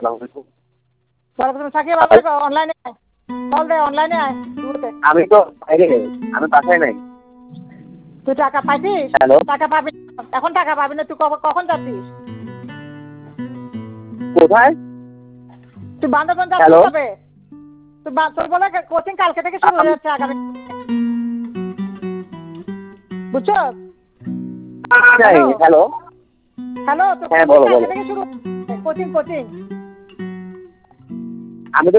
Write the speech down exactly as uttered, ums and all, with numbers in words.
আসসালামু আলাইকুম। ওয়ালাইকুম সাকিব আবার অনলাইনে আয় কল দে অনলাইনে আয় শুরুতে আমি তো বাইরে আমি বাসায় নাই। তুই টাকা পাইছিস? হ্যালো টাকা পাবি এখন টাকা পাবি না তুই কখন যাচ্ছিস? কোথায়? তুই বান্দরবন যাচ্ছিস হ্যালো কবে? তুই তোর বলে কোচিং কালকে থেকে শুরু হয়ে যাচ্ছে আগামী বুঝছো? হ্যালো হ্যালো তোর হ্যাঁ কোচিং বলো কালকে বলো। থেকে শুরু কোচিং কোচিং আমি তো